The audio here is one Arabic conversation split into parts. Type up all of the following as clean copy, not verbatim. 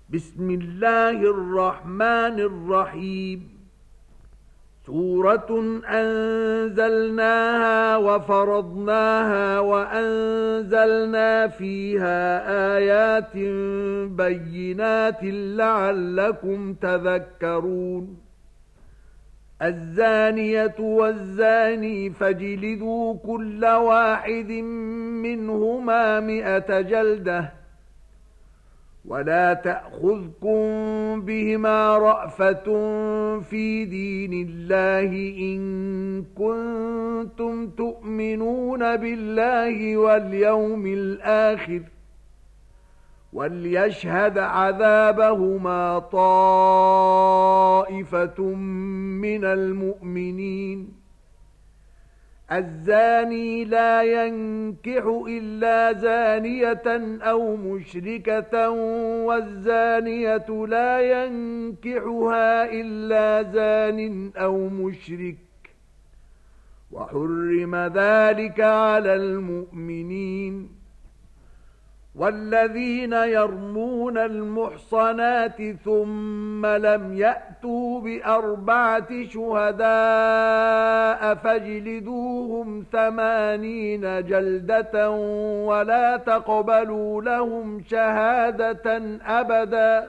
بسم الله الرحمن الرحيم. سورة أنزلناها وفرضناها وأنزلنا فيها آيات بينات لعلكم تذكرون. الزانية والزاني فاجلدوا كل واحد منهما 100 جلدة، ولا تأخذكم بهما رأفة في دين الله إن كنتم تؤمنون بالله واليوم الآخر، وليشهد عذابهما طائفة من المؤمنين. الزاني لا ينكح إلا زانية أو مشركة، والزانية لا ينكحها إلا زان أو مشرك، وحرم ذلك على المؤمنين. والذين يرمون المحصنات ثم لم يأتوا ب4 شهداء فاجلدوهم 80 جلدة، ولا تقبلوا لهم شهادة أبدا،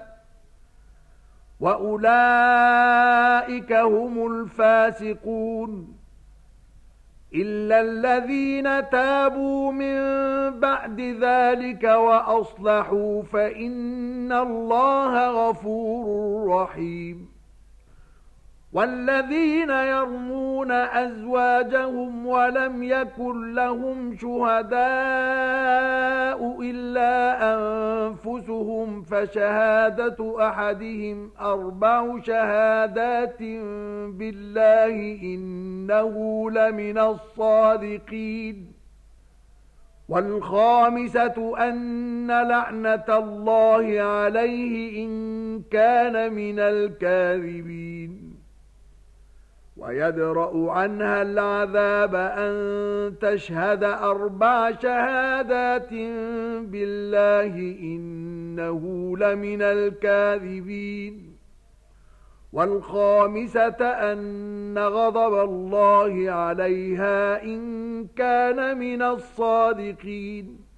وأولئك هم الفاسقون. إلا الذين تابوا من بعد ذلك وأصلحوا فإن الله غفور رحيم. والذين يرمون أزواجهم ولم يكن لهم شهداء إلا أنفسهم فشهادة أحدهم 4 شهادات بالله إنه لمن الصادقين. والخامسة أن لعنة الله عليه إن كان من الكاذبين. ويدرأ عنها العذاب أن تشهد 4 شهادات بالله إنه لمن الكاذبين. والخامسة أن غضب الله عليها إن كان من الصادقين.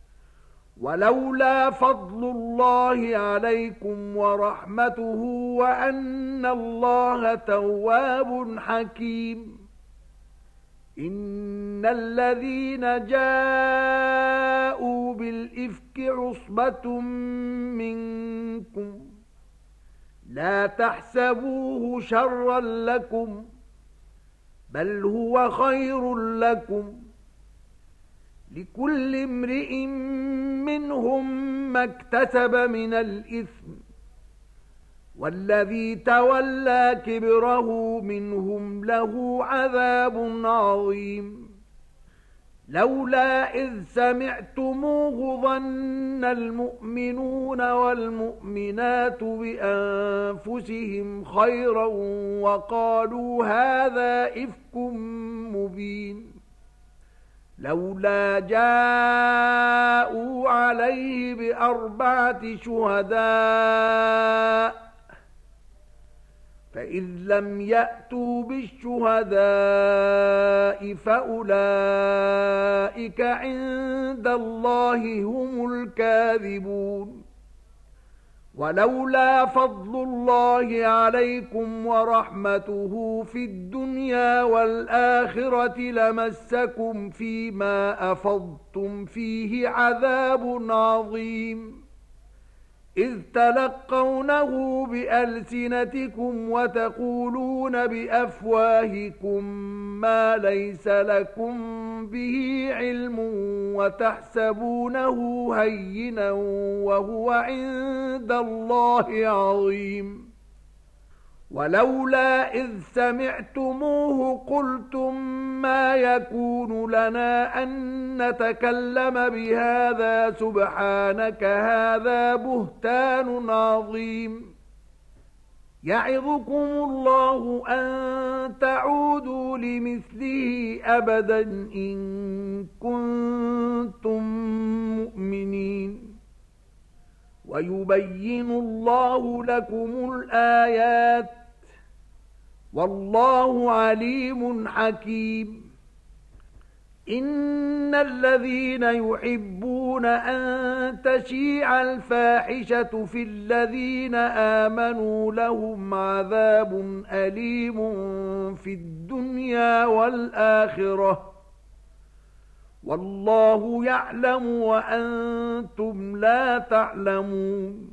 ولولا فضل الله عليكم ورحمته وأن الله تواب حكيم. إن الذين جاءوا بالإفك عصبة منكم لا تحسبوه شرا لكم، بل هو خير لكم. لكل امرئ منهم ما اكتسب من الإثم، والذي تولى كبره منهم له عذاب عظيم. لولا إذ سمعتموه ظن المؤمنون والمؤمنات بأنفسهم خيرا وقالوا هذا إفك مبين. لولا جاءوا عليه ب4 شهداء، فإذ لم يأتوا بالشهداء فأولئك عند الله هم الكاذبون. ولولا فضل الله عليكم ورحمته في الدنيا والآخرة لمسكم فيما أفضتم فيه عذاب عظيم، إذ تلقونه بألسنتكم وتقولون بأفواهكم ما ليس لكم به علم وتحسبونه هينا وهو عند الله عظيم. ولولا إذ سمعتموه قلتم ما يكون لنا أن نتكلم بهذا سبحانك هذا بهتان عظيم. يعظكم الله أن تعودوا لمثله أبدا إن كنتم مؤمنين. ويبين الله لكم الآيات والله عليم حكيم. إن الذين يحبون أن تشيع الفاحشة في الذين آمنوا لهم عذاب أليم في الدنيا والآخرة والله يعلم وأنتم لا تعلمون.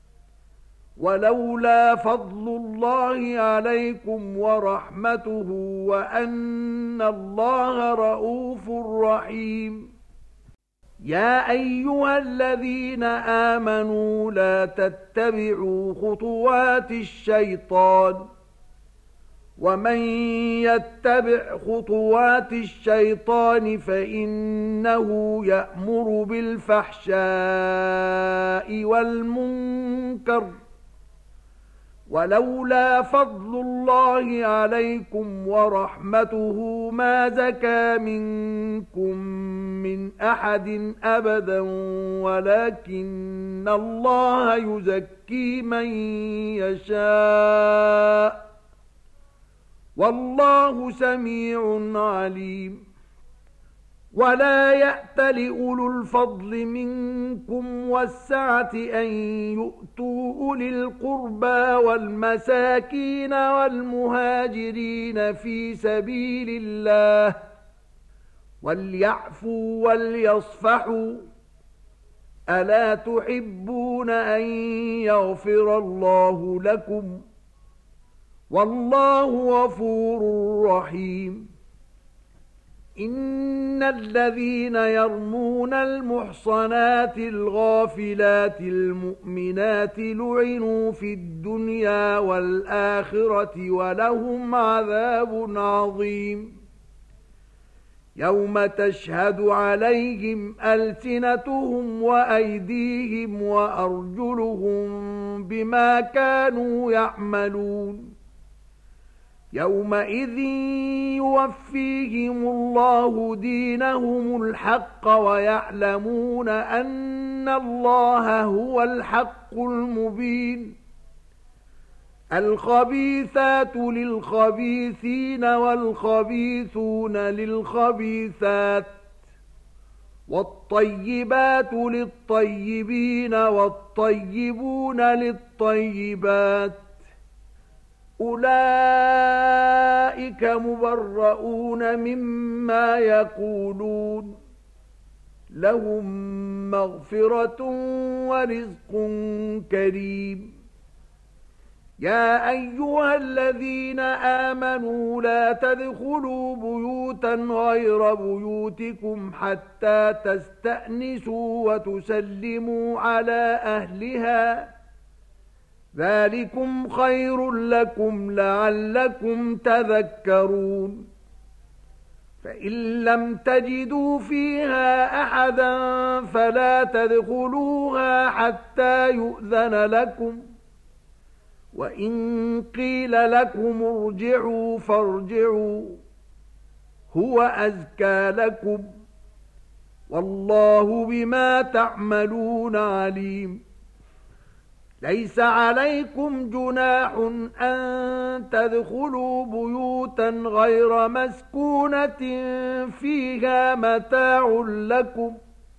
ولولا فضل الله عليكم ورحمته وأن الله رؤوف رحيم. يا أيها الذين آمنوا لا تتبعوا خطوات الشيطان ومن يتبع خطوات الشيطان فإنه يأمر بالفحشاء والمنكر ولولا فضل الله عليكم ورحمته ما زكى منكم من أحد أبدا ولكن الله يزكي من يشاء والله سميع عليم. ولا يأتل أولو الفضل منكم والسعة أن يؤتوا أولي القربى والمساكين والمهاجرين في سبيل الله وليعفوا وليصفحوا ألا تحبون أن يغفر الله لكم والله غفور رحيم. إن الذين يرمون المحصنات الغافلات المؤمنات لعنوا في الدنيا والآخرة ولهم عذاب عظيم. يوم تشهد عليهم ألسنتهم وأيديهم وأرجلهم بما كانوا يعملون. يومئذ يوفيهم الله دينهم الحق ويعلمون أن الله هو الحق المبين. الخبيثات للخبيثين والخبيثون للخبيثات والطيبات للطيبين والطيبون للطيبات أولئك مبرؤون مما يقولون لهم مغفرة ورزق كريم. يا أيها الذين آمنوا لا تدخلوا بيوتا غير بيوتكم حتى تستأنسوا وتسلموا على أهلها ذلكم خير لكم لعلكم تذكرون. فإن لم تجدوا فيها أحدا فلا تدخلوها حتى يؤذن لكم وإن قيل لكم ارجعوا فارجعوا هو أزكى لكم والله بما تعملون عليم. ليس عليكم جناح أن تدخلوا بيوتا غير مسكونة فيها متاع لكم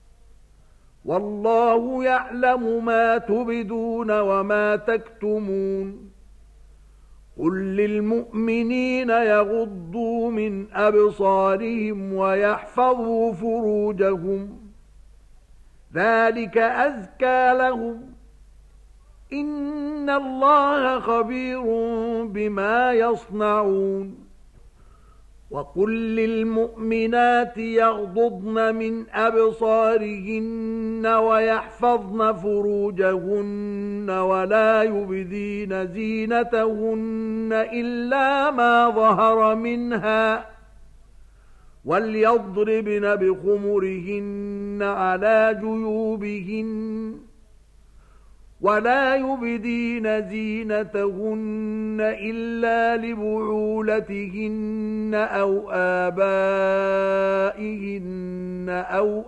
والله يعلم ما تبدون وما تكتمون. قل للمؤمنين يغضوا من أبصارهم ويحفظوا فروجهم ذلك أزكى لهم إن الله خبير بما يصنعون. وقل للمؤمنات يغضضن من أبصارهن ويحفظن فروجهن ولا يبدين زينتهن إلا ما ظهر منها وليضربن بخمرهن على جيوبهن ولا يبدين زينتهن إلا لبعولتهن أو آبائهن أو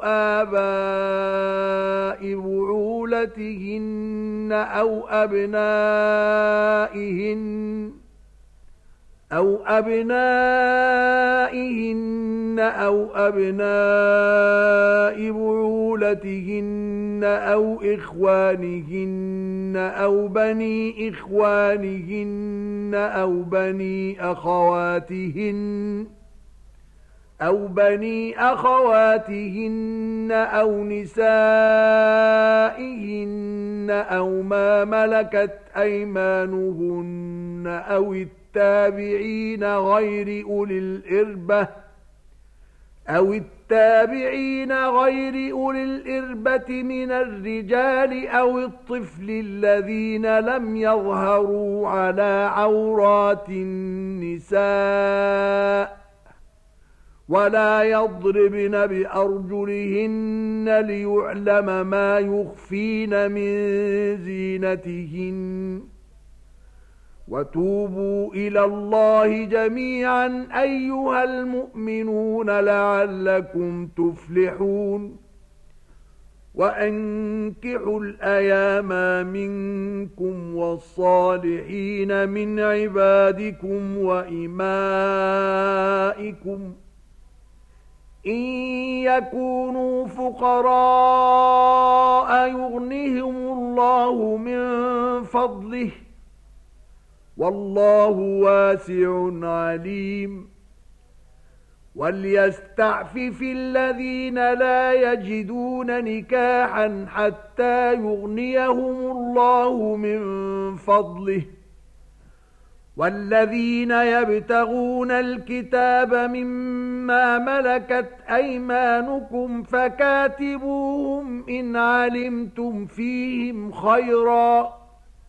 آباء بعولتهن أو أبنائهن أو أبناء بعولتهن أو إخوانهن أو بني إخوانهن أو بني أخواتهن أو نسائهن أو ما ملكت أيمانهن أو التابعين غير أولي الإربة من الرجال أو الطفل الذين لم يظهروا على عورات النساء ولا يضربن بأرجلهن ليعلم ما يخفين من زينتهن وتوبوا إلى الله جميعا أيها المؤمنون لعلكم تفلحون وأنكحوا الأيام منكم والصالحين من عبادكم وإمائكم إن يكونوا فقراء يغنهم الله من فضله والله واسع عليم وليستعفف الذين لا يجدون نكاحا حتى يغنيهم الله من فضله والذين يبتغون الكتاب مما ملكت أيمانكم فكاتبوهم إن علمتم فيهم خيرا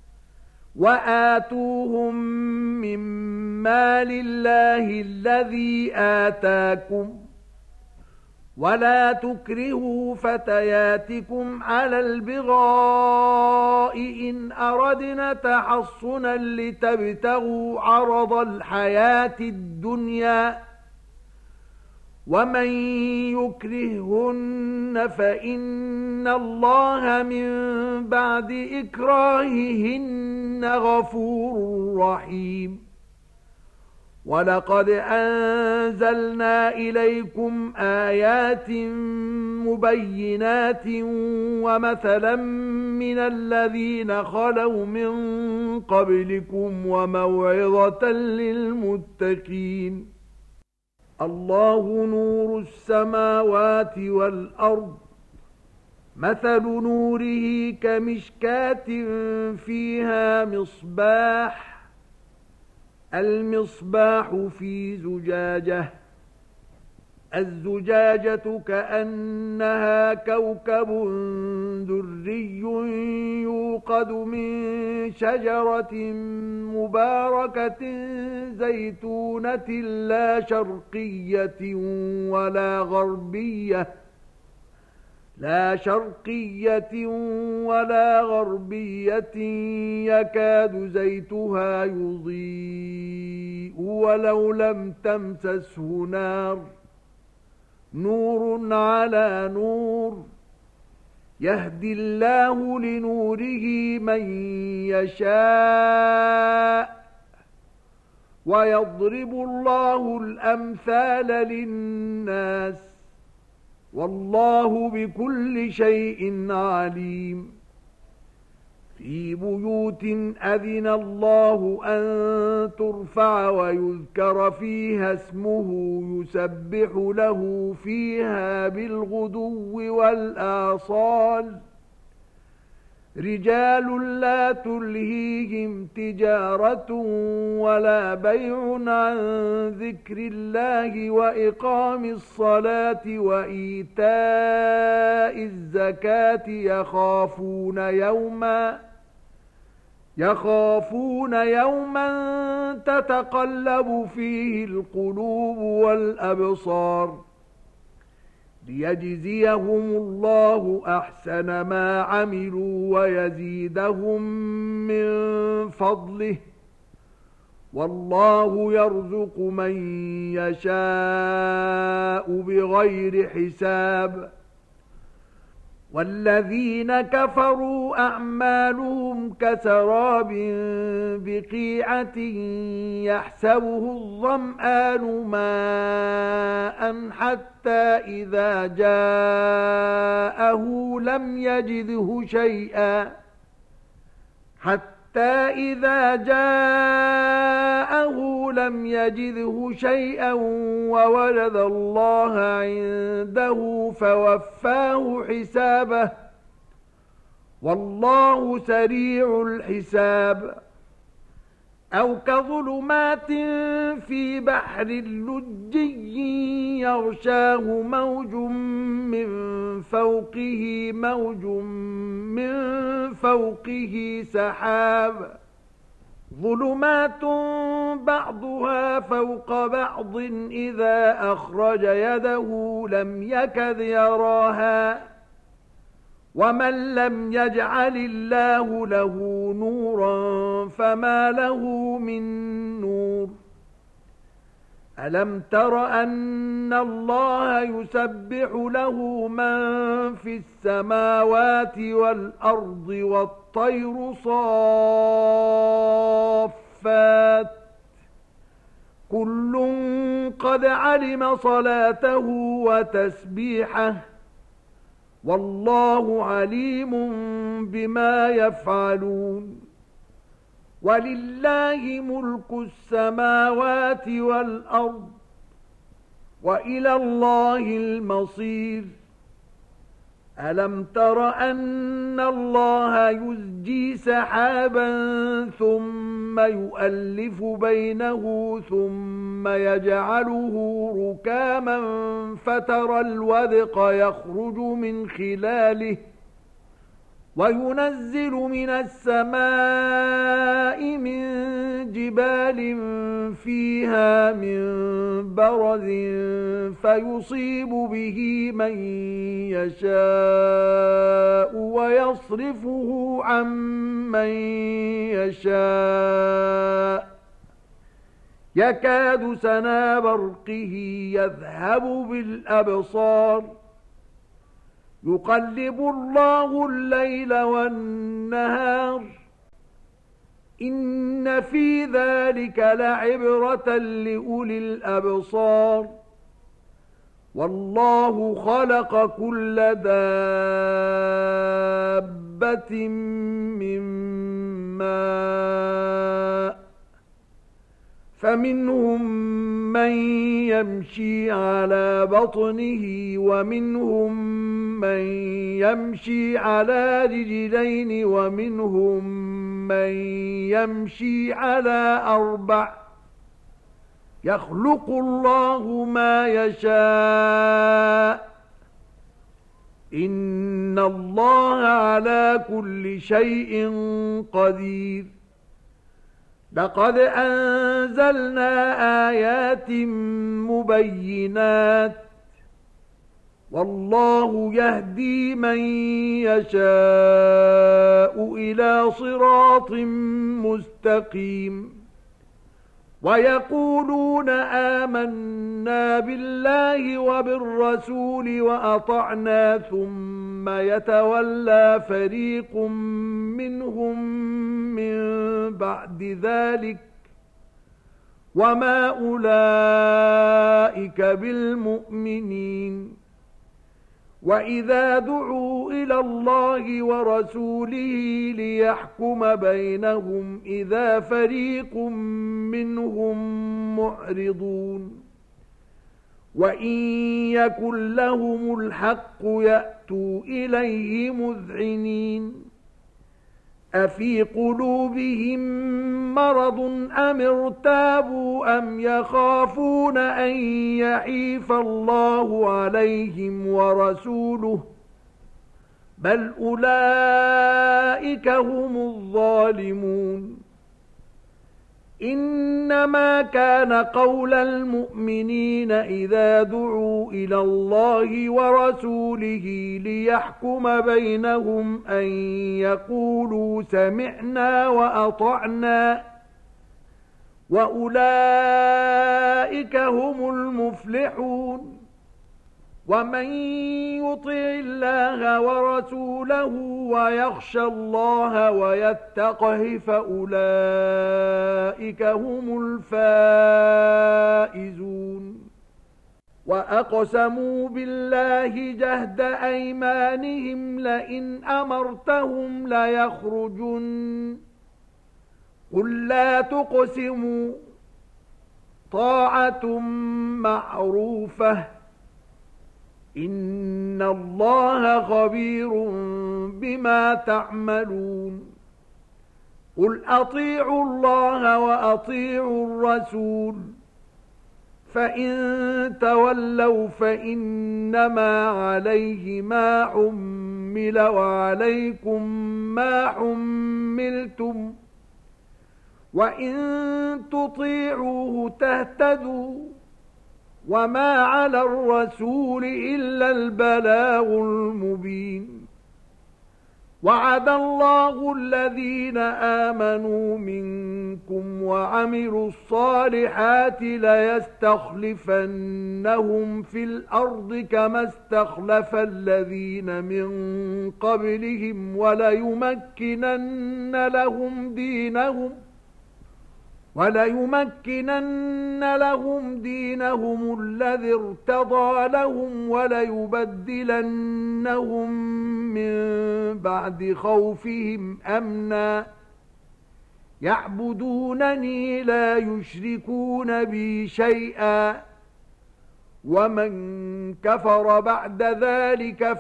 وآتوهم من مال الله الذي آتاكم ولا تكرهوا فتياتكم على البغاء إن أردنا تحصنا لتبتغوا عرض الحياة الدنيا ومن يكرهن فإن الله من بعد إكراههن غفور رحيم ولقد أنزلنا إليكم آيات مبينات ومثلا من الذين خلوا من قبلكم وموعظة للمتقين الله نور السماوات والأرض مثل نوره كمشكاة فيها مصباح المصباح في زجاجة الزجاجة كأنها كوكب دري يوقد من شجرة مباركة زيتونة لا شرقية ولا غربية يكاد زيتها يضيء ولو لم تمسسه نور على نور يهدي الله لنوره من يشاء ويضرب الله الأمثال للناس والله بكل شيء عليم في بيوت أذن الله أن ترفع ويذكر فيها اسمه يسبح له فيها بالغدو والآصال رجال لا تلهيهم تجارة ولا بيع عن ذكر الله وإقام الصلاة وإيتاء الزكاة يخافون يوما تتقلب فيه القلوب والأبصار ليجزيهم الله أحسن ما عملوا ويزيدهم من فضله والله يرزق من يشاء بغير حساب والذين كفروا أعمالهم كسراب بقيعة يحسبه الظمآن ماء حتى إذا جاءه لم يجده شيئا ووجد الله عنده فوفاه حسابه والله سريع الحساب أو كظلمات في بحر لجي يغشاه موج من فوقه سحاب ظلمات بعضها فوق بعض إذا أخرج يده لم يكد يراها ومن لم يجعل الله له نورا فما له من نور ألم تر أن الله يسبح له من في السماوات والأرض والطير صافات كل قد علم صلاته وتسبيحه والله عليم بما يفعلون ولله ملك السماوات والأرض وإلى الله المصير ألم تر أن الله يزجي سحابا ثم يؤلف بينه ثم يجعله ركاما فترى الودق يخرج من خلاله وينزل من السماء من جبال فيها من برد فيصيب به من يشاء ويصرفه عن من يشاء يكاد سنا برقه يذهب بالأبصار يقلب الله الليل والنهار إن في ذلك لعبرة لأولي الأبصار والله خلق كل دابة من ماء فمنهم من يمشي على بطنه ومنهم من يمشي على رجلين ومنهم من يمشي على أربع يخلق الله ما يشاء إن الله على كل شيء قدير لقد أنزلنا آيات مبينات والله يهدي من يشاء إلى صراط مستقيم ويقولون آمنا بالله وبالرسول وأطعنا ثم يتولى فريق منهم من بعد ذلك وما أولئك بالمؤمنين وإذا دعوا إلى الله ورسوله ليحكم بينهم إذا فريق منهم معرضون وإن يكن لهم الحق يأتوا إليه مذعنين أفي قلوبهم مرض أم ارتابوا أم يخافون أن يحيف الله عليهم ورسوله بل أولئك هم الظالمون إنما كان قول المؤمنين إذا دعوا إلى الله ورسوله ليحكم بينهم أن يقولوا سمعنا وأطعنا وأولئك هم المفلحون ومن يطع الله ورسوله ويخشى الله ويتقه فأولئك هم الفائزون وأقسموا بالله جهد أيمانهم لئن أمرتهم ليخرجن قل لا تقسموا طاعة معروفة إن الله خبير بما تعملون قل أطيعوا الله وأطيعوا الرسول فإن تولوا فإنما عليه ما حمل وعليكم ما حملتم وإن تطيعوه تهتدوا وما على الرسول إلا البلاغ المبين وعد الله الذين آمنوا منكم وعملوا الصالحات ليستخلفنهم في الأرض كما استخلف الذين من قبلهم وليمكنن لهم دينهم الذي ارتضى لهم وليبدلنهم من بعد خوفهم أمنا يعبدونني لا يشركون بي شيئا ومن كفر بعد ذلك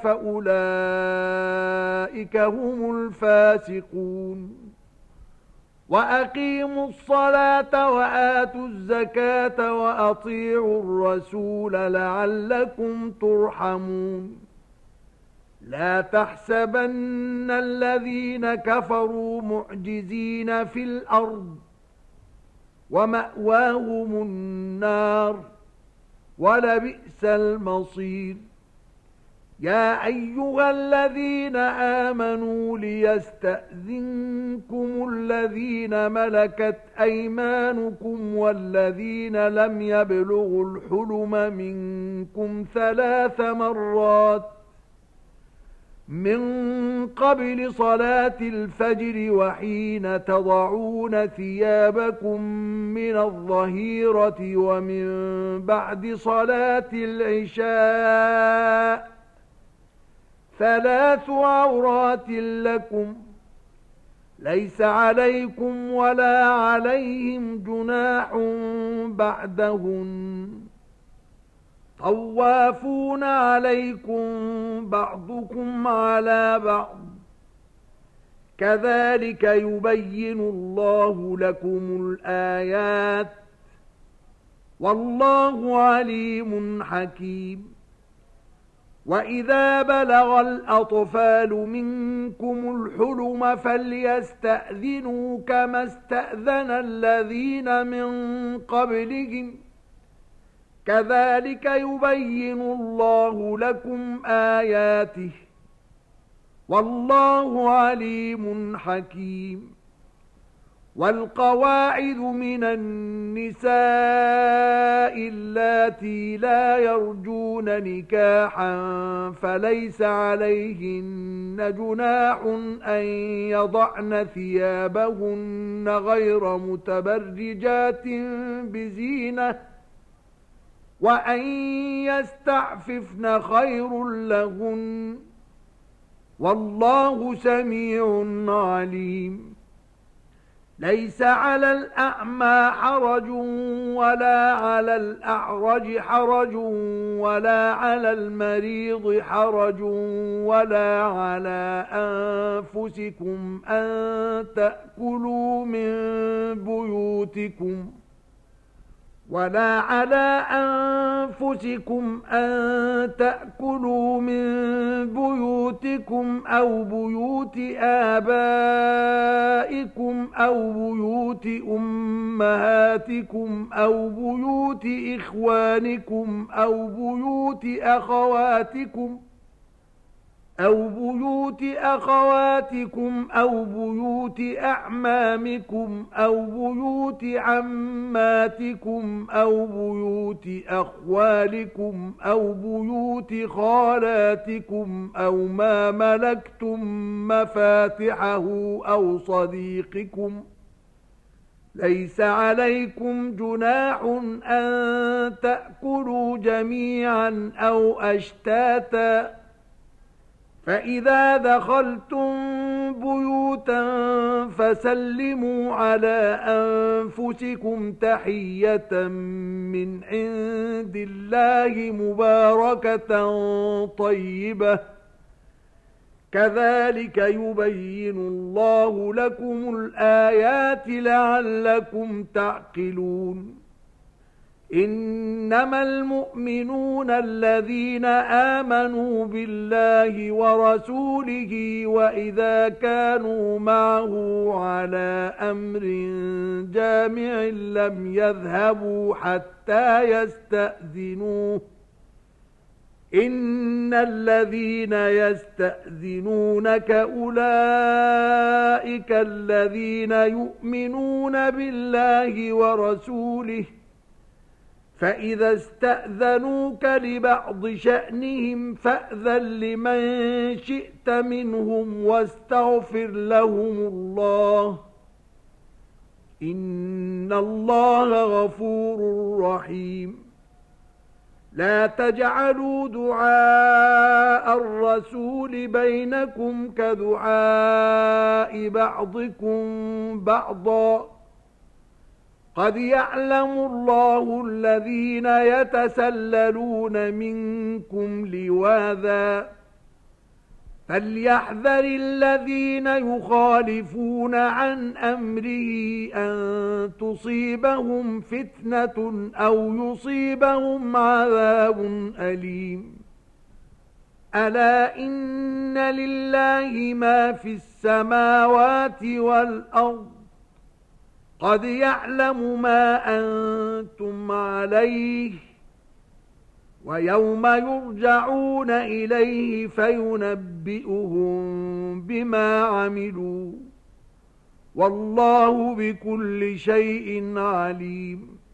فأولئك هم الفاسقون وأقيموا الصلاة وآتوا الزكاة وأطيعوا الرسول لعلكم ترحمون لا تحسبن الذين كفروا معجزين في الأرض ومأواهم النار ولبئس المصير يا أيها الذين آمنوا ليستأذنكم الذين ملكت أيمانكم والذين لم يبلغوا الحلم منكم 3 مرات من قبل صلاة الفجر وحين تضعون ثيابكم من الظهيرة ومن بعد صلاة العشاء 3 عورات لكم ليس عليكم ولا عليهم جناح بعدهن طوافون عليكم بعضكم على بعض كذلك يبين الله لكم الآيات والله عليم حكيم وإذا بلغ الأطفال منكم الحلم فليستأذنوا كما استأذن الذين من قبلهم كذلك يبين الله لكم آياته والله عليم حكيم والقواعد من النساء اللاتي لا يرجون نكاحا فليس عليهن جناح أن يضعن ثيابهن غير متبرجات بزينة وأن يستعففن خير لهن والله سميع عليم ليس على الأعمى حرج ولا على الأعرج حرج ولا على المريض حرج ولا على أنفسكم أن تأكلوا من بيوتكم ولا على أنفسكم أن تأكلوا من بيوتكم أو بيوت آبائكم أو بيوت أمهاتكم أو بيوت إخوانكم أو بيوت أخواتكم أو بيوت أعمامكم أو بيوت عماتكم أو بيوت أخوالكم أو بيوت خالاتكم أو ما ملكتم مفاتحه أو صديقكم. ليس عليكم جناح أن تأكلوا جميعا أو أشتاتا، فإذا دخلتم بيوتا فسلموا على أنفسكم تحية من عند الله مباركة طيبة، كذلك يبين الله لكم الآيات لعلكم تعقلون. إنما المؤمنون الذين آمنوا بالله ورسوله وإذا كانوا معه على أمر جامع لم يذهبوا حتى يستأذنوه. إن الذين يستأذنونك أولئك الذين يؤمنون بالله ورسوله، فإذا استأذنوك لبعض شأنهم فأذن لمن شئت منهم واستغفر لهم الله، إن الله غفور رحيم. لا تجعلوا دعاء الرسول بينكم كدعاء بعضكم بعضا، قد يعلم الله الذين يتسللون منكم لواذا، فليحذر الذين يخالفون عن أمره أن تصيبهم فتنة أو يصيبهم عذاب أليم. ألا إن لله ما في السماوات والأرض، قد يعلم ما أنتم عليه، ويوم يرجعون إليه فينبئهم بما عملوا، والله بكل شيء عليم.